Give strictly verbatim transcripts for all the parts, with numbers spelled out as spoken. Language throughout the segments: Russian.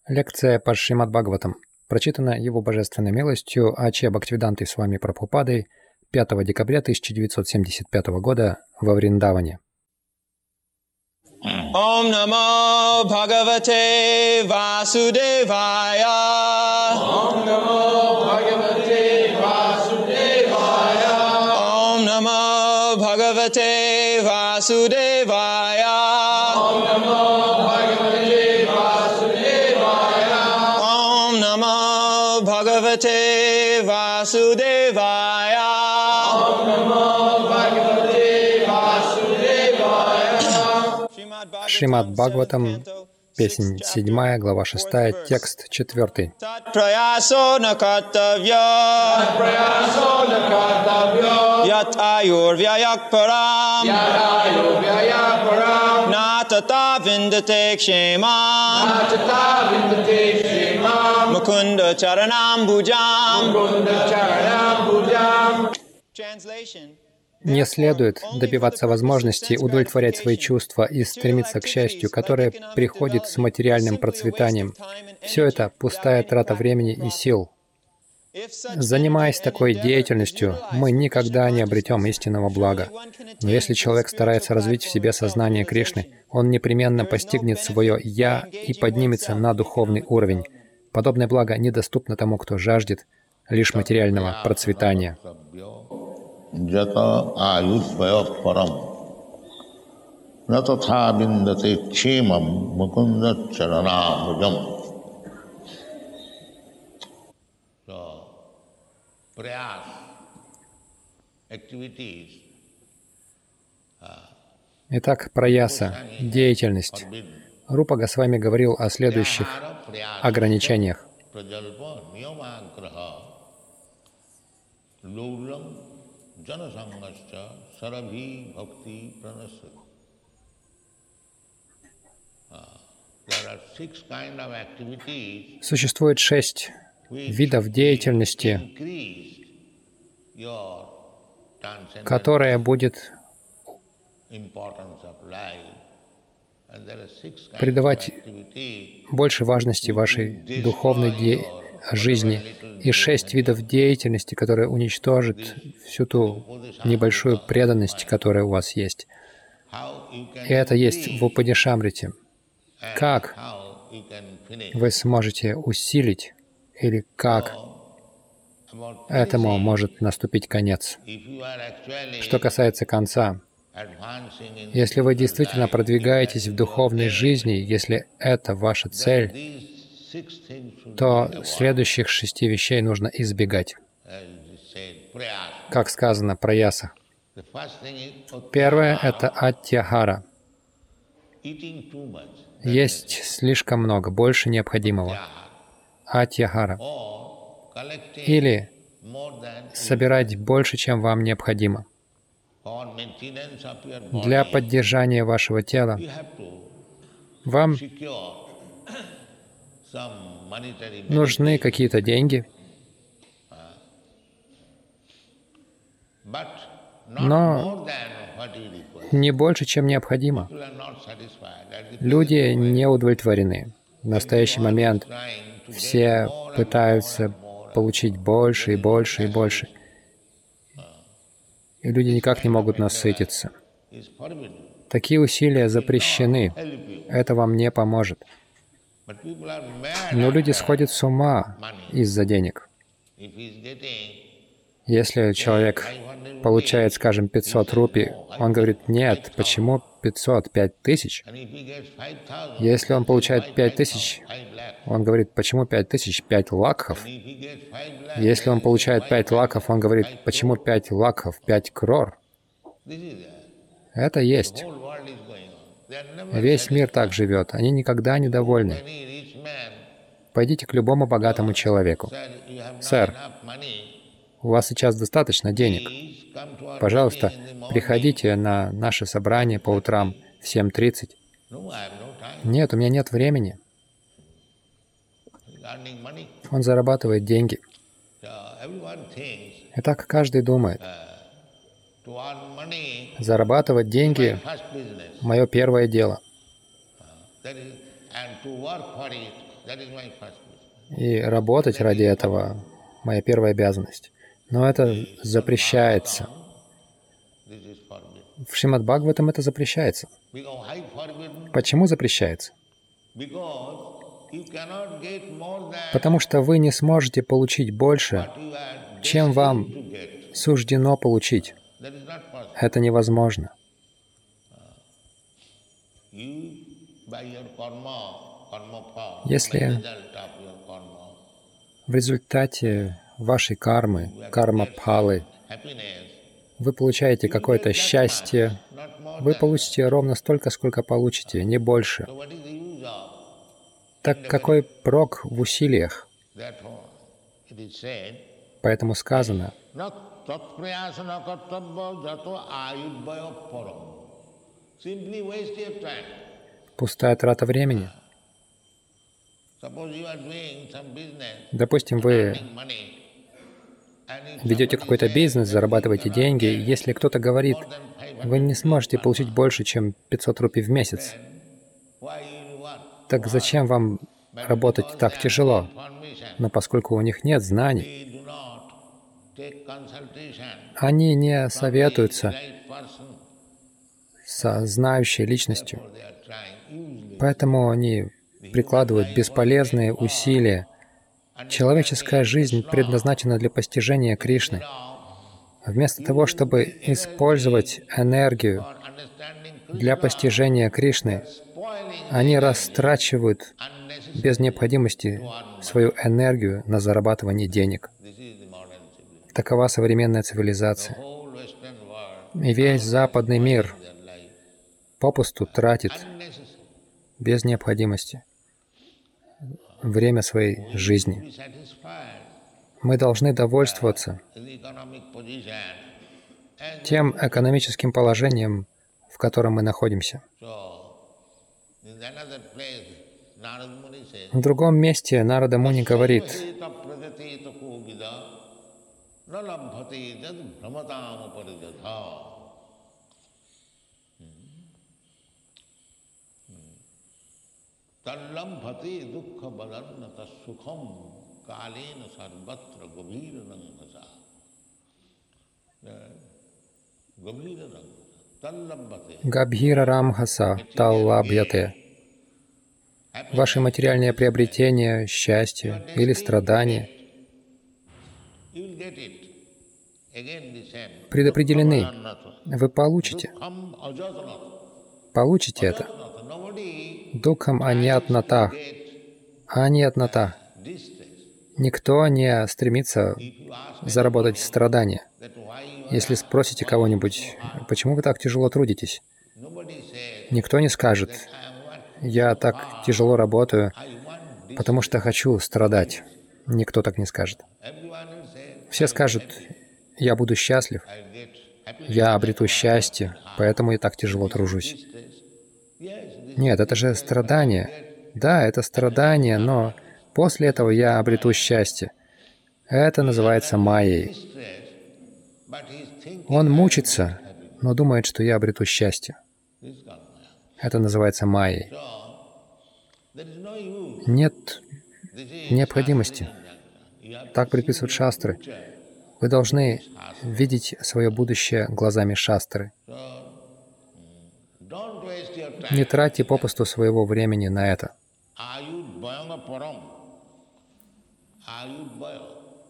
Лекция по Шримад Бхагаватам. Прочитана Его Божественной милостью Аче Бхактивидантой Свами Прабхупадой пятого декабря тысяча девятьсот семьдесят пятого года во Вриндаване. Om Namo Bhagavate Vasudevaya. Om Namo Bhagavate Vasudevaya. Om Namo Bhagavate Vasudevaya. Om Namo Bhagavate Vasudevaya. Om Namo Bhagavate Vasudevaya. Om Namo Bhagavate Vasudevaya. Шримад Бхагаватам, песнь седьмая, глава шестая, текст четвертый. Prayasо nakatavya Prayaso Nakatavyo. yat ayur vyayak param Yadayo Vyayaparam. natata vindate ksheman Atata Vindate Shimam. mukunda charanam bhujam. Mukunda Charanam Bhujam. Translation. Не следует добиваться возможности удовлетворять свои чувства и стремиться к счастью, которое приходит с материальным процветанием. Все это пустая трата времени и сил. Занимаясь такой деятельностью, мы никогда не обретем истинного блага. Но если человек старается развить в себе сознание Кришны, он непременно постигнет свое «Я» и поднимется на духовный уровень. Подобное благо недоступно тому, кто жаждет лишь материального процветания. Jata ayudvaya param natatha vindate kshemam mukunda charanabhujam. So, prayas, activities, Итак, праяса, деятельность. Рупа Госвами говорил о следующих ограничениях. prajalpa niyamagraha laulam janasangascha sarabhi bhakti pranasya. There are six kind of activities Существует шесть видов деятельности, increase your transcendental которая будет importance of life. And there are six kinds of придавать activities больше важности вашей духовной де- жизни, и шесть видов деятельности, которые уничтожат всю ту небольшую преданность, которая у вас есть. how you can И это есть в increase Упанишамрите. and Как how you can finish. вы сможете усилить или как About этому finishing, может наступить конец. if you are actually Что касается конца, advancing in если вы spiritual действительно life, продвигаетесь that в is духовной your aim, жизни, если это ваша then цель, these six things should be то avoided. следующих шести вещей нужно избегать. As it said, prayas. Как сказано про ясах. The first thing is Первое — uttiyahara, это аттьяхара. eating too much. Есть слишком много, больше необходимого. Uttiyahara. Аттьяхара. Or collecting Или more than you собирать больше, чем вам необходимо. for maintenance of your body. Для поддержания вашего тела You have to вам secure some monetary нужны benefit, какие-то деньги, but not но more than what you require. не больше, чем необходимо. You are not satisfied. That is Люди не удовлетворены. В настоящий момент trying to все get more and пытаются more and more. получить больше и больше и больше. И люди никак не могут насытиться. Is forbidden. Такие усилия запрещены. Help you. Это вам не поможет. But people are mad Но люди after сходят с ума из-за денег. if he is getting Если человек получает, скажем, пятьсот рупий, он говорит: нет, почему пятьсот? пять тысяч? and if he gets five thousand, Если он получает пять тысяч, five lakh. он говорит: почему пять тысяч? пять лакхов. If he gets five lakh, Если он получает пять лакхов, он говорит: почему пять лакхов? пять крор. this is there. Это есть. Whole world is going on. They are never Весь мир так живет. Они никогда не довольны. any rich man Пойдите к любому богатому человеку. said you have not Sir, enough money. У вас сейчас достаточно денег. Please come to our Пожалуйста, meeting in the morning. приходите на наше собрание по утрам в семь тридцать. No, I have no time. Нет, у меня нет времени. He's earning money. Он зарабатывает деньги. So everyone thinks Итак, каждый думает: to earn money зарабатывать деньги first business. — мое первое дело. That is, and to work for it That is my first mission. И работать ради этого — моя первая обязанность. Но это запрещается. This is forbidden. В Шримад Бхагаватам это запрещается. Because why forbidden? Почему запрещается? Because you cannot get more than Потому что вы не сможете получить больше, what you are чем вам destined to get. суждено получить. That is not possible. Это невозможно. You, by your karma, karma pha, Если by result of your karma, в результате вашей кармы, карма-пхалы, happiness, вы получаете какое-то счастье, not more вы than. получите ровно столько, сколько получите, не больше. So what is the use of? Так какой прок в усилиях? Therefore, it is said, Поэтому сказано, na tatprayasana kartabba jato ayudvaya param. Simply waste your time. пустая трата времени. Suppose you are doing some business, Допустим, вы earning money, and if ведете somebody какой-то says бизнес, that зарабатываете you cannot деньги, get если кто-то говорит, more than five hundred вы не сможете rupees получить per month, больше, чем пятьсот рупий в месяц, why you want? так зачем вам But работать because так they are тяжело? information, Но поскольку у них нет знаний, they do not take consultation они не from the советуются right person, со знающей личностью, therefore they are trying useless. поэтому они прикладывают бесполезные усилия. Человеческая жизнь предназначена для постижения Кришны. Вместо того, чтобы использовать энергию For understanding для Krishna, постижения Кришны, spoiling они растрачивают unnecessary. без необходимости свою энергию на зарабатывание денег. This is the modern civilization. Такова современная цивилизация. Whole Western world, И весь западный мир their life, попусту тратит unnecessary. без необходимости время своей жизни. Be satisfied Мы должны довольствоваться with the economic position. And тем экономическим положением, в котором мы находимся. so, in another place, Narad Muni says, В другом месте Нарада Муни говорит, "Saiva pragati tako vida, na labhati jad brahmatam parijatha." Tallambhati dukkha badannata sukham kalena sarvatra gavira rangasa. Gavira rangasa. Tallambhati. Габхира Рамхаса Таллабхьяте. Ваши материальные приобретения, счастье или страдания You will get it. Again the same. предопределены. Badannata. Вы получите, Dukkam ajatanata. получите это. Nobody Дукхам аньятната, get аньятната. distress. Никто не стремится If you ask заработать страдания. that why you are, Если спросите кого-нибудь, почему вы так тяжело трудитесь, nobody says, никто не скажет, I want, я так тяжело работаю, I want this. потому что хочу страдать. Никто так не скажет. Everyone will say, Все скажут, я буду счастлив, I'll get happiness. я обрету счастье, поэтому я так тяжело тружусь. Distress. Yes, this Нет, это же страдание. Да, это страдание, но после этого я обрету счастье. Это называется майей. distress, but he's thinking Он мучится, но думает, что я обрету счастье. this is called Maya. Это называется майей. So, there is no use. Нет This is необходимости. you have Так to предписывают see шастры. the future. Вы должны видеть свое будущее глазами шастры. So, mm, don't waste your time. Не тратьте попусту своего времени на это. Ayudvayanga param. Ayudvaya.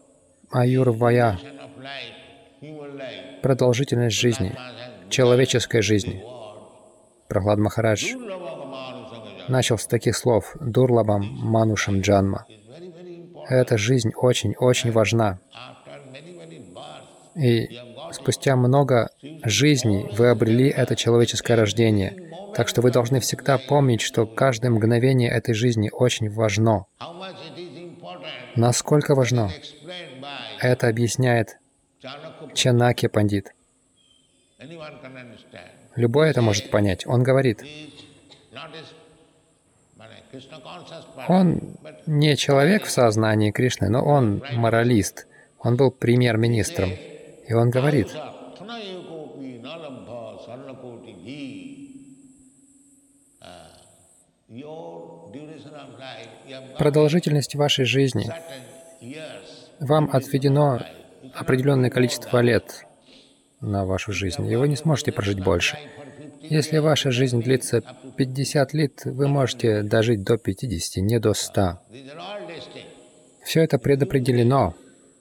Аюрвая Duration of life, human life. — продолжительность жизни, человеческой жизни. Прохлад Махарадж Durlabhanga manusanga начал с таких слов «Дурлабам манушам джанма». is very, very important. Эта жизнь очень-очень важна. After many, many births, И спустя много жизней вы обрели это человеческое рождение. Так что вы должны всегда помнить, что каждое мгновение этой жизни очень важно. how much it is important, Насколько важно? explained by Это объясняет Chanakya. Чанаки Пандит. Anyone can understand. Любой это может понять. Он говорит, He is not a মানে, Krishna conscious person, он but не человек в сознании Кришны, но он моралист. Он был премьер-министром. И он говорит, Thanayakoti nalabha sarnakoti. Your duration of life продолжительность вашей жизни. Вам отведено определенное количество лет на вашу жизнь, и вы не сможете прожить больше. Если ваша жизнь длится пятьдесят лет, вы можете дожить до пятидесяти, не до ста. Все это предопределено.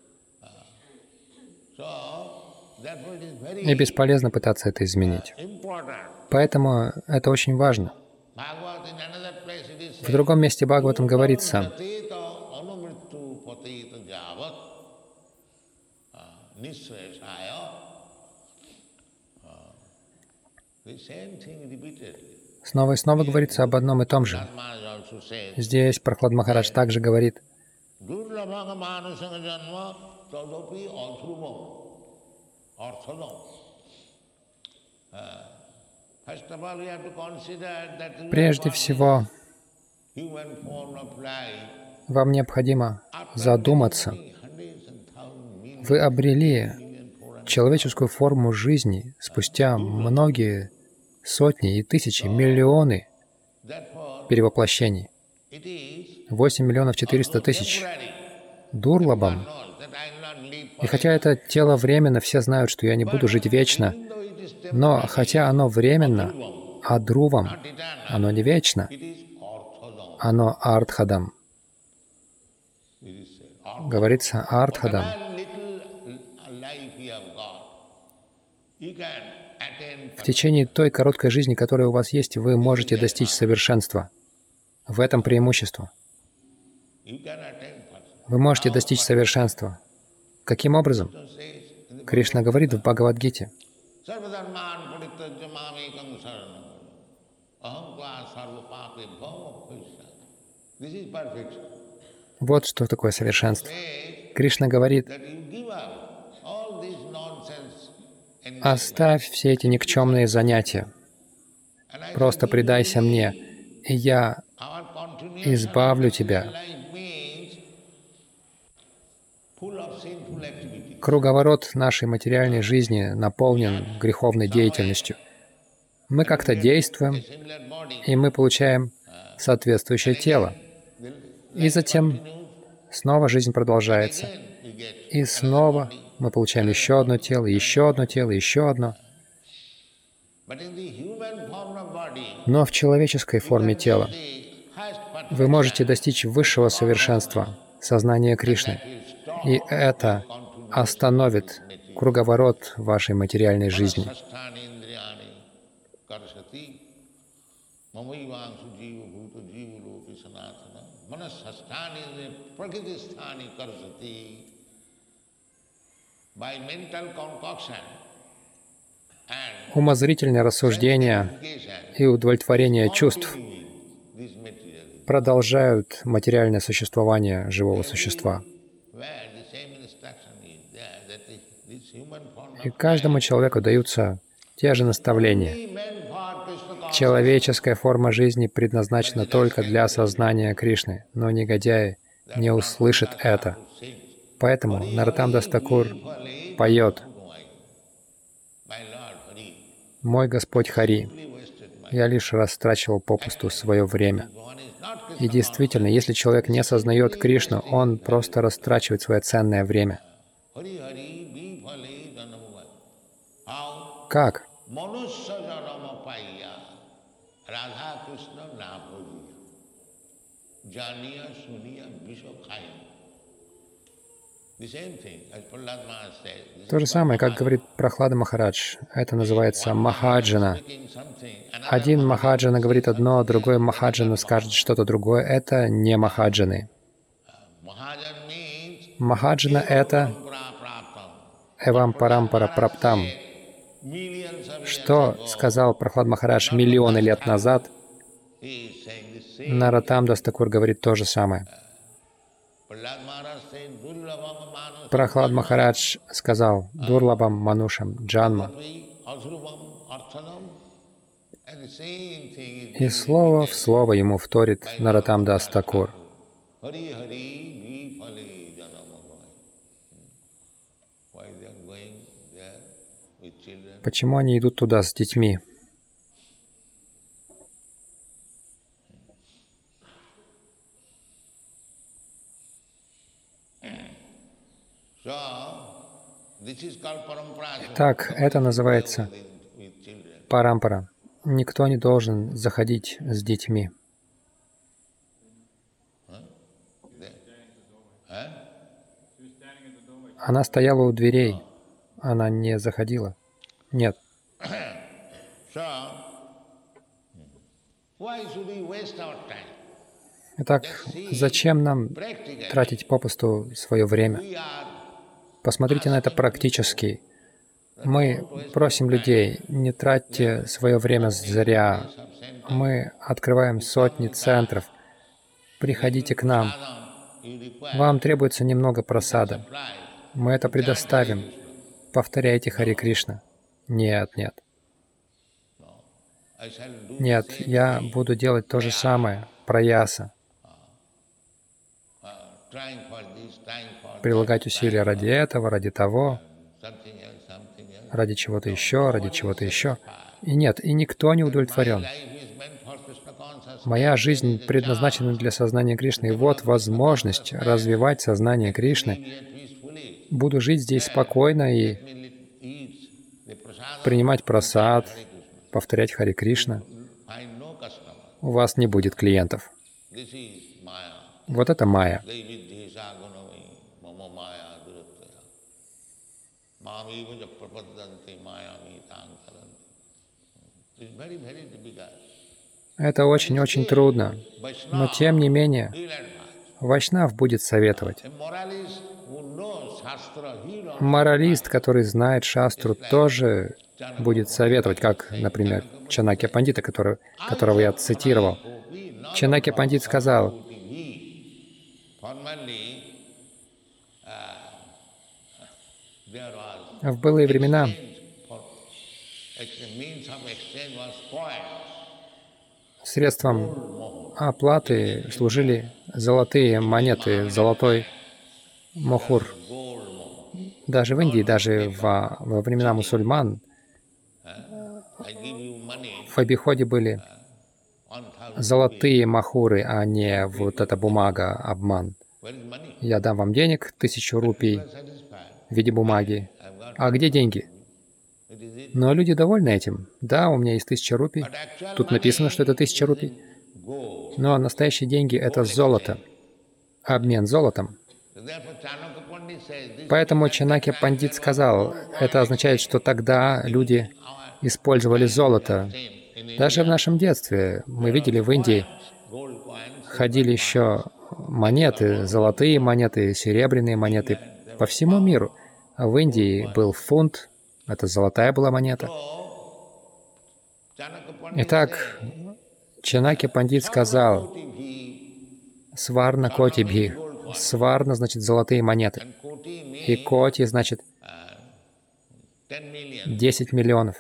И бесполезно пытаться это изменить. Поэтому это очень важно. В другом месте Бхагаватам говорится: снова и снова говорится об одном и том же. Здесь Прахлад Махарадж также говорит: прежде всего, вам необходимо задуматься. Вы обрели человеческую форму жизни спустя многие сотни и тысячи, миллионы перевоплощений. восемь миллионов четыреста тысяч. Дурлабам. И хотя это тело временно, все знают, что я не буду жить вечно, но хотя оно временно, а друвам, оно не вечно, оно артхадам. Говорится артхадам. В течение той короткой жизни, которая у вас есть, вы можете достичь совершенства. В этом преимущество. Вы можете достичь совершенства. Каким образом? Кришна говорит в Бхагавад-гите: вот что такое совершенство. Кришна говорит: оставь все эти никчемные занятия, просто предайся мне, и я избавлю тебя. Круговорот нашей материальной жизни наполнен греховной деятельностью. Мы как-то действуем, и мы получаем соответствующее тело. И затем снова жизнь продолжается. И снова мы получаем еще одно тело, еще одно тело, еще одно. Но в человеческой форме тела вы можете достичь высшего совершенства, сознания Кришны. И это остановит круговорот вашей материальной жизни. Умозрительное рассуждение и удовлетворение чувств продолжают материальное существование живого существа. И каждому человеку даются те же наставления. Человеческая форма жизни предназначена только для осознания Кришны, но негодяи не услышат это. Поэтому Нароттам Дас Такур поет: «Мой Господь Хари, я лишь растрачивал попусту свое время». И действительно, если человек не осознает Кришну, он просто растрачивает свое ценное время. Как? То же самое, как говорит Прахлада Махарадж, это называется махаджана. Один махаджана говорит одно, другой махаджана скажет что-то другое. Это не махаджаны. Махаджана — это эвам парампара праптам. Что сказал Прахлад Махарадж миллионы лет назад, Нароттам Дас Такур говорит то же самое. Прахлад Махарадж сказал: «Дурлабам манушам джанма». И слово в слово ему вторит Нароттам Дас Такур. Почему они идут туда с детьми? Так, это называется парампара. Никто не должен заходить с детьми. Она стояла у дверей. Она не заходила. Нет. Итак, зачем нам тратить попусту свое время? Посмотрите на это практически. Мы просим людей, не тратьте свое время зря. Мы открываем сотни центров. Приходите к нам. Вам требуется немного прасада. Мы это предоставим. Повторяйте Харе Кришна. Нет, нет. Нет, я буду делать то же самое, праяса. Прилагать усилия ради этого, ради того, ради чего-то еще, ради чего-то еще. И нет, и никто не удовлетворен. Моя жизнь предназначена для сознания Кришны, и вот возможность развивать сознание Кришны. Буду жить здесь спокойно и принимать прасад, повторять Харе Кришна. У вас не будет клиентов. Вот это майя. Это очень-очень трудно. Но тем не менее, вайшнав будет советовать. Моралист, который знает шастру, тоже будет советовать, как, например, Чанакья Пандита, который, которого я цитировал. Чанакья Пандит сказал, в былые времена средством оплаты служили золотые монеты, золотой мохур. Даже в Индии, даже во, во времена мусульман в обиходе были золотые махуры, а не вот эта бумага, обман. Я дам вам денег, тысячу рупий в виде бумаги. А где деньги? Но люди довольны этим. Да, у меня есть тысяча рупий. Тут написано, что это тысяча рупий. Но настоящие деньги — это золото. Обмен золотом. Поэтому Чанакья Пандит сказал, это означает, что тогда люди использовали золото. Даже в нашем детстве мы видели в Индии, ходили еще монеты, золотые монеты, серебряные монеты по всему миру. В Индии был фунт, это золотая была монета. Итак, Чанакья Пандит сказал, сварна коти бхи. Сварна значит золотые монеты. И коти значит десять миллионов.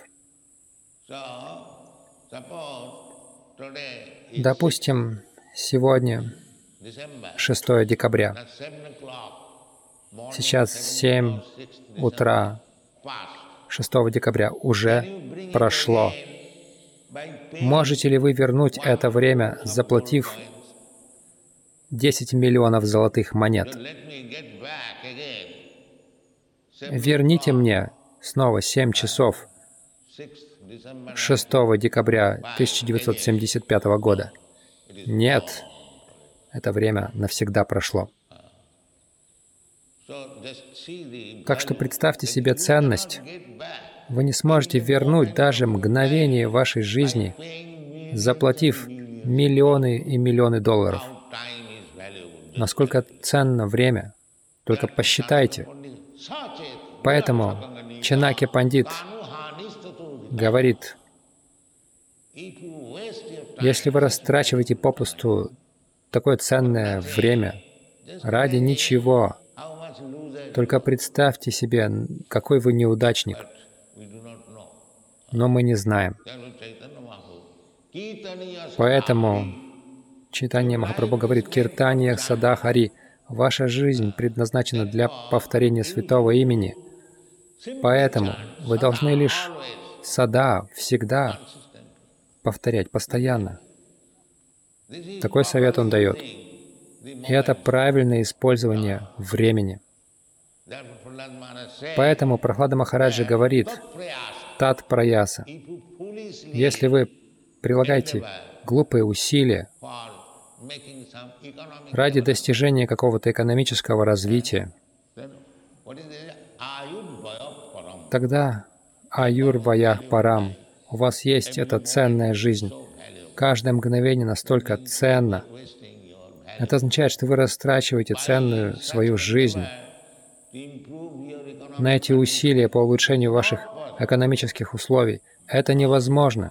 Допустим, сегодня шестое декабря. Сейчас семь утра шестого декабря уже прошло. Можете ли вы вернуть это время, заплатив десять миллионов золотых монет? Верните мне снова семь часов шестого декабря тысяча девятьсот семьдесят пятого года. Нет, это время навсегда прошло. Так что представьте себе ценность. Вы не сможете вернуть даже мгновение вашей жизни, заплатив миллионы и миллионы долларов. Насколько ценно время, только посчитайте. Поэтому Чанакья Пандит говорит, если вы растрачиваете попусту такое ценное время ради ничего, только представьте себе, какой вы неудачник. Но мы не знаем. Поэтому Чайтанья Махапрабху говорит, «Киртанья сада хари». Ваша жизнь предназначена для повторения святого имени. Поэтому вы должны лишь сада, всегда повторять, постоянно. Такой совет он дает. И это правильное использование времени. Поэтому Прахлада Махараджа говорит, тат праяса. Если вы прилагаете глупые усилия ради достижения какого-то экономического развития, тогда аюр-ваях парам, у вас есть эта ценная жизнь. Каждое мгновение настолько ценно. Это означает, что вы растрачиваете ценную свою жизнь на эти усилия по улучшению ваших экономических условий. Это невозможно.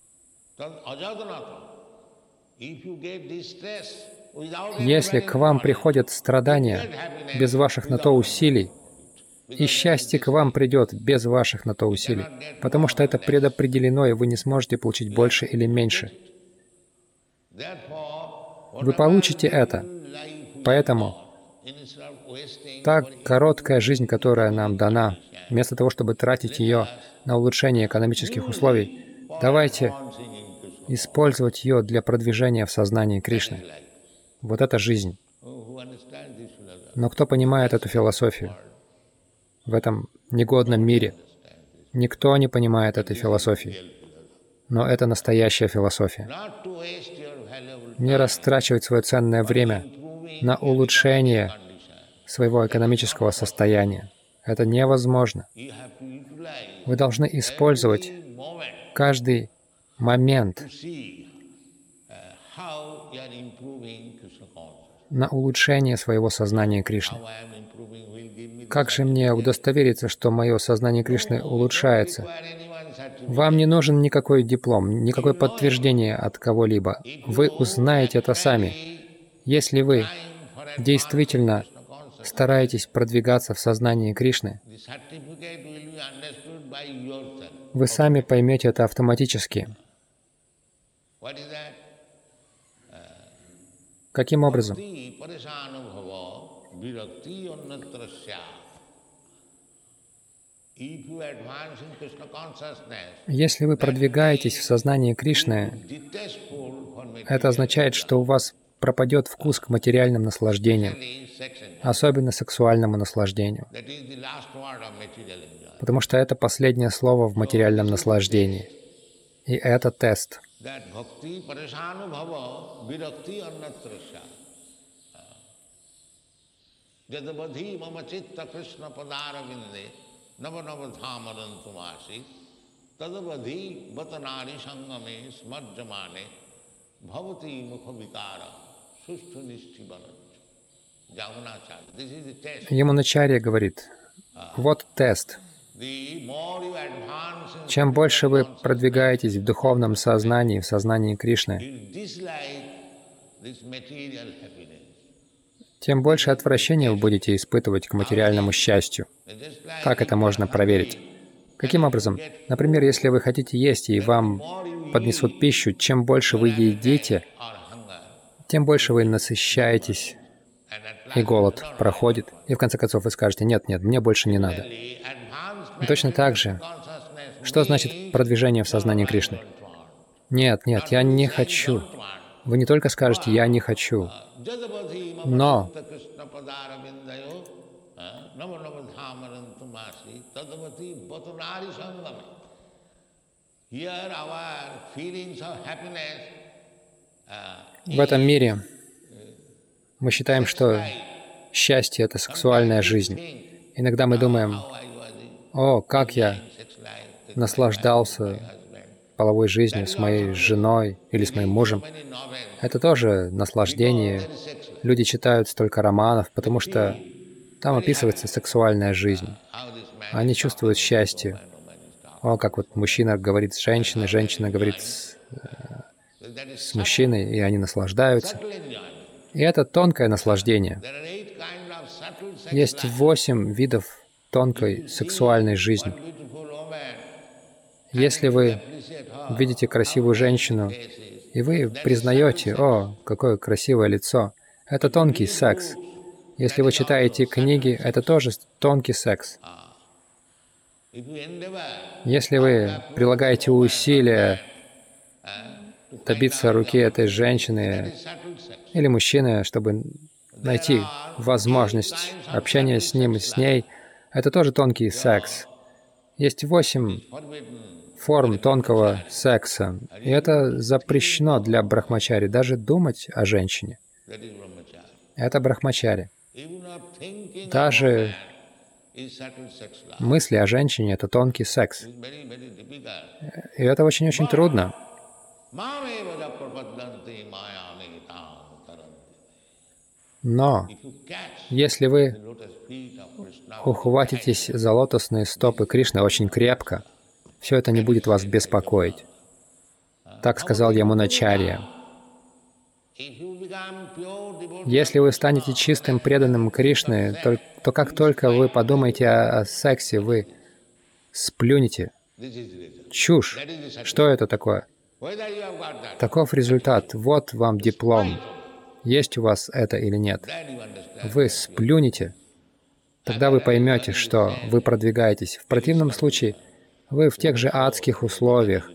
Если к вам приходят страдания без ваших на то усилий, и счастье к вам придет без ваших на то усилий, потому что это предопределено, и вы не сможете получить больше или меньше. Вы получите это. Поэтому та короткая жизнь, которая нам дана, вместо того, чтобы тратить ее на улучшение экономических условий, давайте использовать ее для продвижения в сознании Кришны. Вот это жизнь. Но кто понимает эту философию в этом негодном мире? Никто не понимает этой философии. Но это настоящая философия. Не растрачивать свое ценное время на улучшение своего экономического состояния. Это невозможно. Вы должны использовать каждый момент на улучшение своего сознания Кришны. Как же мне удостовериться, что мое сознание Кришны улучшается? Вам не нужен никакой диплом, никакое подтверждение от кого-либо. Вы узнаете это сами. Если вы действительно стараетесь продвигаться в сознании Кришны, вы сами поймете это автоматически. Каким образом? Если вы продвигаетесь в сознании Кришны, это означает, что у вас пропадет вкус к материальным наслаждениям, особенно сексуальному наслаждению, потому что это последнее слово в материальном наслаждении. И это тест. Ямуначарья говорит, вот тест. Чем больше вы продвигаетесь в духовном сознании, в сознании Кришны, тем больше отвращения вы будете испытывать к материальному счастью. Как это можно проверить? Каким образом? Например, если вы хотите есть, и вам поднесут пищу, чем больше вы едите, тем больше вы насыщаетесь, и голод проходит, и в конце концов вы скажете, нет, нет, мне больше не надо. И точно так же, что значит продвижение в сознании Кришны? Нет, нет, я не хочу. Вы не только скажете «я не хочу», но в этом мире мы считаем, что счастье — это сексуальная жизнь. Иногда мы думаем, о, как я наслаждался половой жизнью с моей женой или с моим мужем. Это тоже наслаждение. Люди читают столько романов, потому что там описывается сексуальная жизнь. Они чувствуют счастье. О, как вот мужчина говорит с женщиной, женщина говорит с, с мужчиной, и они наслаждаются. И это тонкое наслаждение. Есть восемь видов тонкой сексуальной жизни. Если вы видите красивую женщину, и вы признаете, о, какое красивое лицо, это тонкий секс. Если вы читаете книги, это тоже тонкий секс. Если вы прилагаете усилия добиться руки этой женщины или мужчины, чтобы найти возможность общения с ним и с ней. Это тоже тонкий секс. Есть восемь форм тонкого секса, и это запрещено для брахмачари, даже думать о женщине. Это брахмачари. Даже мысли о женщине — это тонкий секс. И это очень-очень трудно. Но если вы ухватитесь за лотосные стопы Кришны очень крепко, все это не будет вас беспокоить. Так сказал Ямуначарья. Если вы станете чистым преданным Кришне, то, то как только вы подумаете о, о сексе, вы сплюнете. Чушь. Что это такое? Таков результат. Вот вам диплом. Есть у вас это или нет. Вы сплюнете. Тогда вы поймете, что вы продвигаетесь. В противном случае вы в тех же адских условиях.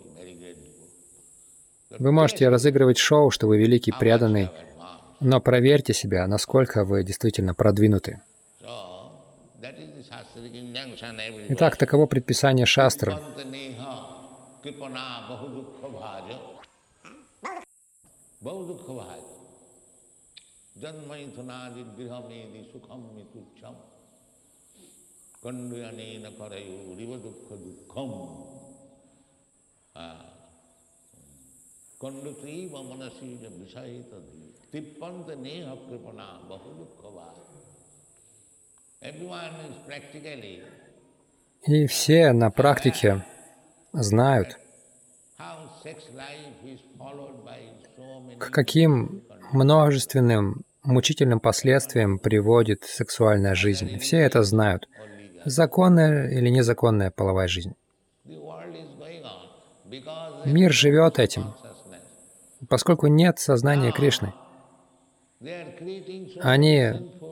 Вы можете разыгрывать шоу, что вы великий преданный, но проверьте себя, насколько вы действительно продвинуты. Итак, таково предписание шастры. И все на практике знают, к каким множественным мучительным последствиям приводит сексуальная жизнь. Все это знают. Законная или незаконная половая жизнь. Мир живет этим, поскольку нет сознания Кришны. Они,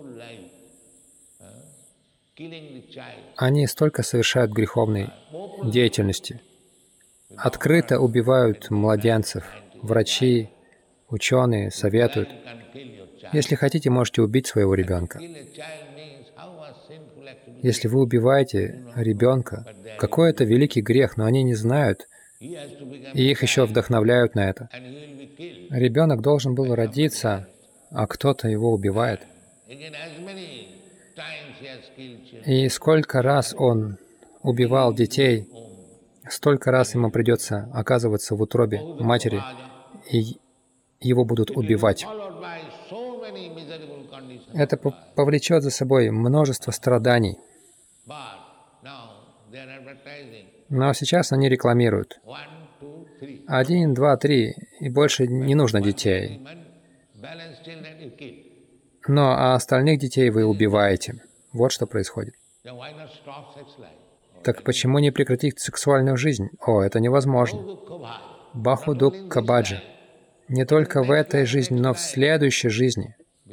они столько совершают греховной деятельности. Открыто убивают младенцев. Врачи, ученые советуют. Если хотите, можете убить своего ребенка. Если вы убиваете ребенка, какой это великий грех, но они не знают, и их еще вдохновляют на это. Ребенок должен был родиться, а кто-то его убивает. И сколько раз он убивал детей, столько раз ему придется оказываться в утробе матери, и его будут убивать. Это повлечет за собой множество страданий. Но сейчас они рекламируют. Один, два, три, и больше не нужно детей. Но а остальных детей вы убиваете. Вот что происходит. Так почему не прекратить сексуальную жизнь? О, это невозможно. Бахудукха баджа. Не только в этой жизни, но в следующей жизни.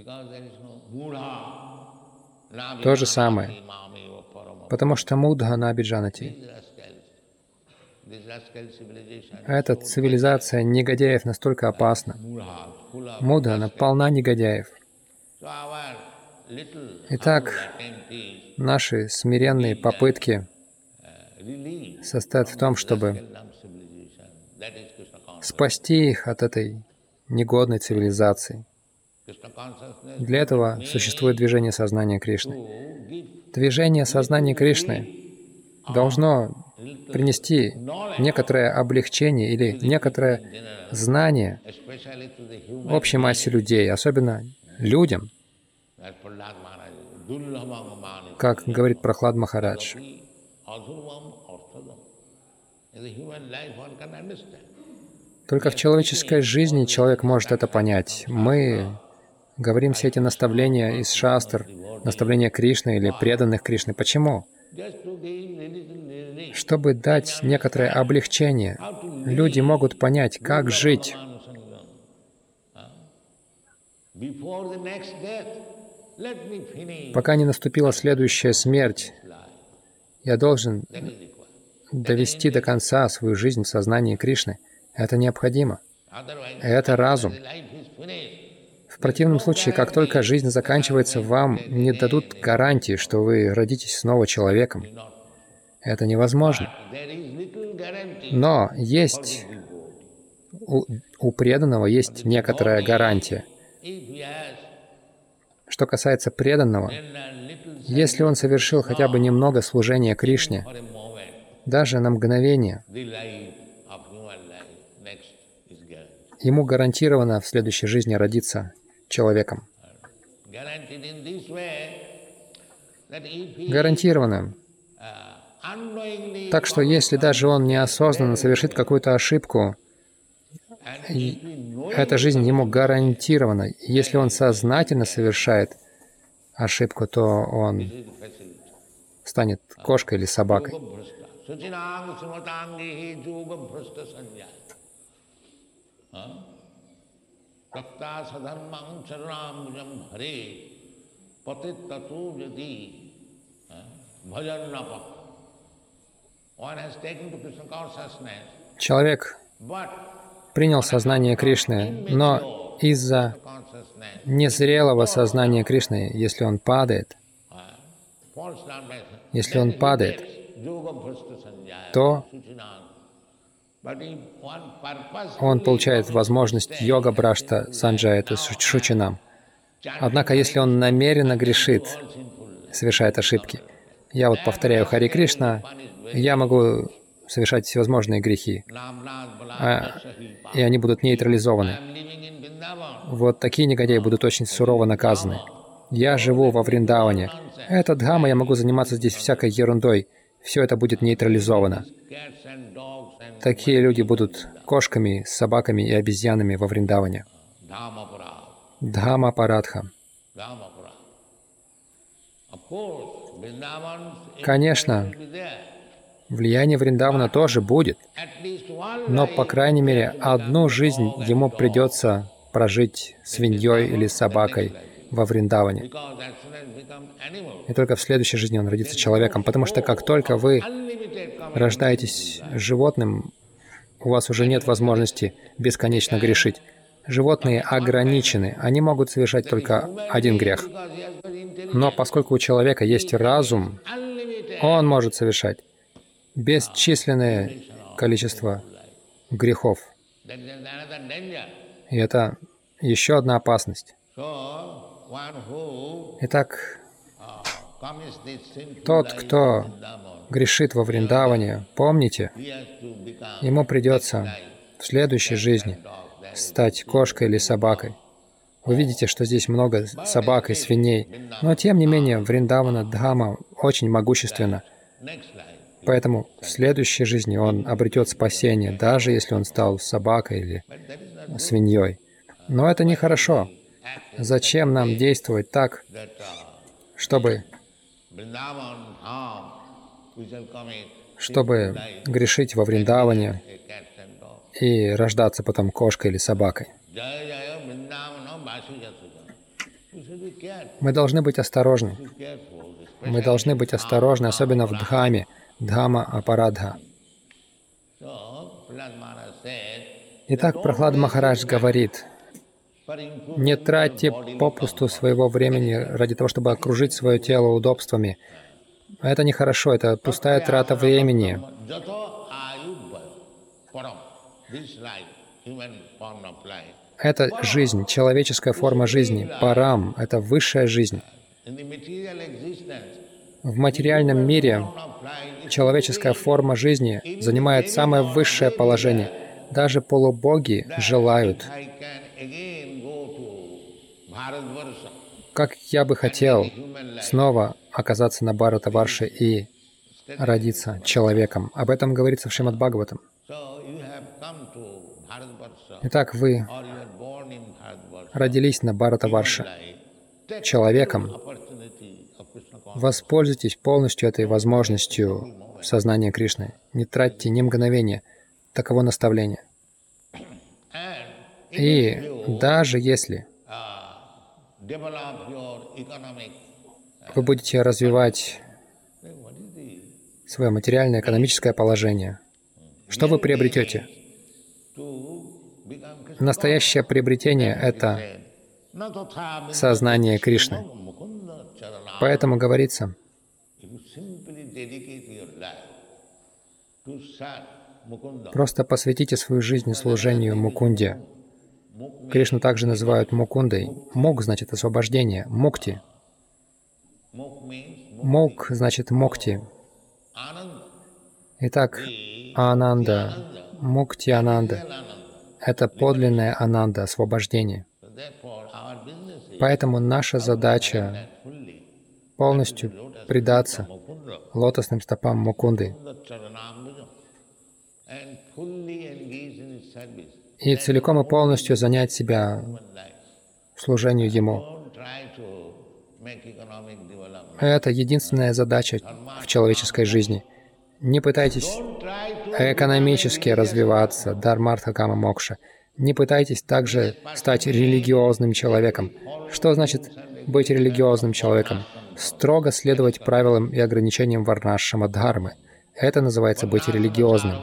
То же самое. Потому что мудха набиджанати. Эта цивилизация негодяев настолько опасна. Мудха, она полна негодяев. Итак, наши смиренные попытки состоят в том, чтобы спасти их от этой негодной цивилизации. Для этого существует движение сознания Кришны. Движение сознания Кришны должно принести некоторое облегчение или некоторое знание общей массе людей, особенно людям, как говорит Прахлад Махарадж. Только в человеческой жизни человек может это понять. Мы говорим все эти наставления из шастр, наставления Кришны или преданных Кришны. Почему? Чтобы дать некоторое облегчение. Люди могут понять, как жить. Пока не наступила следующая смерть, я должен довести до конца свою жизнь в сознании Кришны. Это необходимо. Это разум. В противном случае, как только жизнь заканчивается, вам не дадут гарантии, что вы родитесь снова человеком. Это невозможно. Но есть у, у преданного есть некоторая гарантия. Что касается преданного, если он совершил хотя бы немного служения Кришне, даже на мгновение, ему гарантировано в следующей жизни родиться человеком. Гарантированно. Так что если даже он неосознанно совершит какую-то ошибку, эта жизнь ему гарантирована. Если он сознательно совершает ошибку, то он станет кошкой или собакой. Человек принял сознание Кришны, но из-за незрелого сознания Кришны, если он падает, если он падает, то он получает возможность йога-брашта санджая, это шучинам. Однако, если он намеренно грешит, совершает ошибки, я вот повторяю Хари Кришна, я могу совершать всевозможные грехи, а, и они будут нейтрализованы. Вот такие негодяи будут очень сурово наказаны. Я живу во Вриндаване. Это Дхама, я могу заниматься здесь всякой ерундой. Все это будет нейтрализовано. Такие люди будут кошками, собаками и обезьянами во Вриндаване. Дхама Парадха. Конечно, влияние Вриндавана тоже будет, но, по крайней мере, одну жизнь ему придется прожить свиньей или собакой во Вриндаване. И только в следующей жизни он родится человеком, потому что как только вы рождаетесь животным, у вас уже нет возможности бесконечно грешить. Животные ограничены, они могут совершать только один грех. Но поскольку у человека есть разум, он может совершать бесчисленное количество грехов. И это еще одна опасность. Итак, тот, кто грешит во Вриндаване, помните, ему придется в следующей жизни стать кошкой или собакой. Вы видите, что здесь много собак и свиней, но тем не менее Вриндавана Дхама очень могущественна. Поэтому в следующей жизни он обретет спасение, даже если он стал собакой или свиньей. Но это нехорошо. Зачем нам действовать так, чтобы, чтобы грешить во Вриндаване и рождаться потом кошкой или собакой? Мы должны быть осторожны. Мы должны быть осторожны, особенно в Дхаме, Дхама Апарадха. Итак, Прахлад Махарадж говорит, не тратьте попусту своего времени ради того, чтобы окружить свое тело удобствами. Это нехорошо, это пустая трата времени. Это жизнь, человеческая форма жизни. Парам — это высшая жизнь. В материальном мире человеческая форма жизни занимает самое высшее положение. Даже полубоги желают. Как я бы хотел снова оказаться на Бхаратаварше и родиться человеком. Об этом говорится в Шримад Бхагаватам. Итак, вы родились на Бхаратаварше человеком. Воспользуйтесь полностью этой возможностью сознания Кришны. Не тратьте ни мгновения. Таково наставление. И даже если вы будете развивать свое материальное, экономическое положение, что вы приобретете? Настоящее приобретение — это сознание Кришны. Поэтому говорится, просто посвятите свою жизнь служению Мукунде. Кришну также называют Мукундой. Мук значит освобождение, мукти. Мук значит мукти. Итак, Ананда, мукти Ананда — это подлинная Ананда, освобождение. Поэтому наша задача полностью предаться лотосным стопам Мукунды и целиком и полностью занять себя служению Ему. Это единственная задача в человеческой жизни. Не пытайтесь экономически развиваться, дharmartha kama moksha. Не пытайтесь также стать религиозным человеком. Что значит быть религиозным человеком? Строго следовать правилам и ограничениям варнашрама дхармы. Это называется быть религиозным.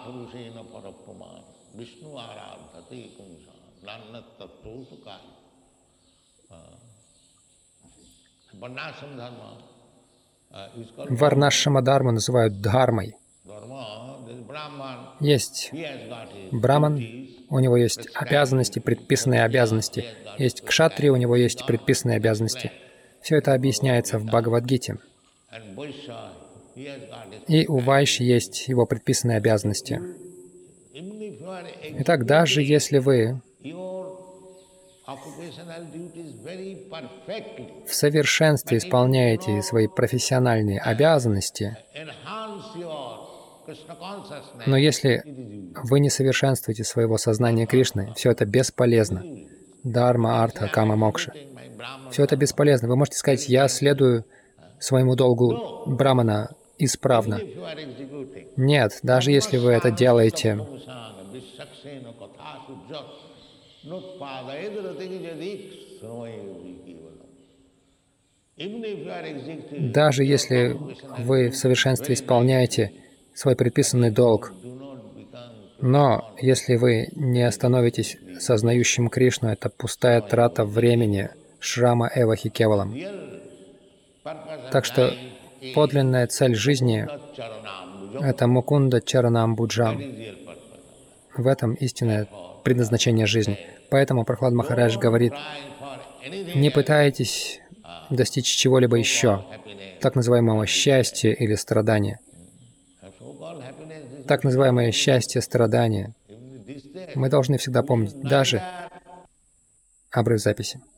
Варнашрама дхарму называют дхармой. Есть браман, у него есть обязанности, предписанные обязанности. Есть кшатри, у него есть предписанные обязанности. Все это объясняется в Бхагавад-гите. И у вайши есть его предписанные обязанности. Итак, даже если вы в совершенстве исполняете свои профессиональные обязанности, но если вы не совершенствуете своего сознания Кришны, все это бесполезно. Дharma, артха, кама, мокша. Все это бесполезно. Вы можете сказать, я следую своему долгу брамана исправно. Нет, даже если вы это делаете даже если вы в совершенстве исполняете свой предписанный долг, но если вы не остановитесь сознающим Кришну, это пустая трата времени, шрама эва хи кевалам. Так что подлинная цель жизни — это мукунда чаранам буджам. В этом истинное предназначение жизни. Поэтому Прахлад Махарадж говорит, не пытайтесь достичь чего-либо еще, так называемого счастья или страдания. Так называемое счастье, страдание. Мы должны всегда помнить, даже обрыв записи.